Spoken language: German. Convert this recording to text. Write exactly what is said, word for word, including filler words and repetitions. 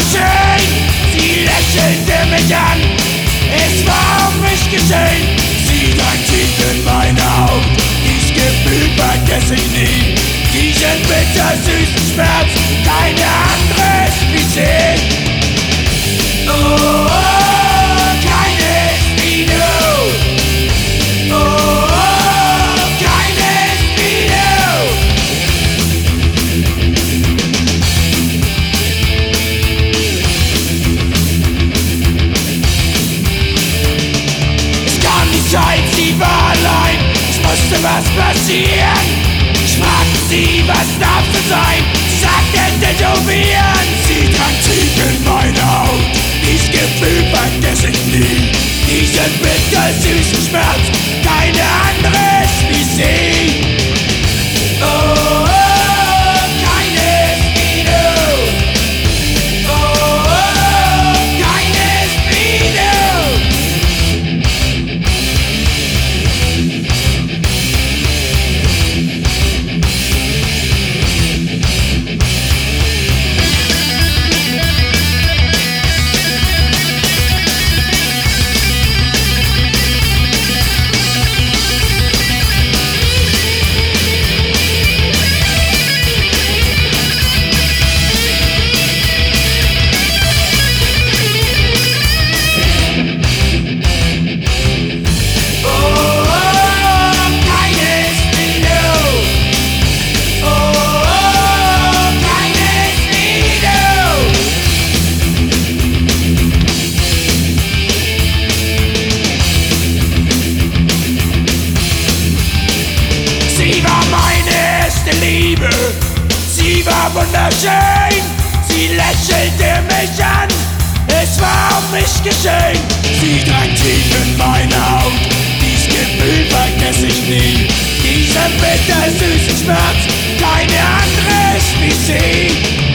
wunderschön. Sie lächelte mich an, es war um mich geschehen. Sie drang tief in meine Haut, dies Gefühl vergesse ich nie. Diesen bittersüßen Schmerz, keine andere ist wie sie. Oh, oh, keine ist wie du. Oh, oh, keine ist wie du. Es kam die Zeit, sie war allein, es musste was passieren. Ich fragte sie, was darf denn sein? Sie sagte, tätowieren. Sie drang tief in meine Haut, dies Gefühl vergesse ich nie. Diesen bittersüßen Schmerz, keine andere ist wie sie. Oh, oh, keine ist wie du. Oh, oh, keine ist wie du. Sie war meine erste Liebe, sie war wunderschön. Sie lächelte mich an, es war um mich geschehen. Sie drang tief in meine Haut, dies Gefühl vergesse ich nie. Diesen bittersüßen Schmerz, keine andere ist wie sie.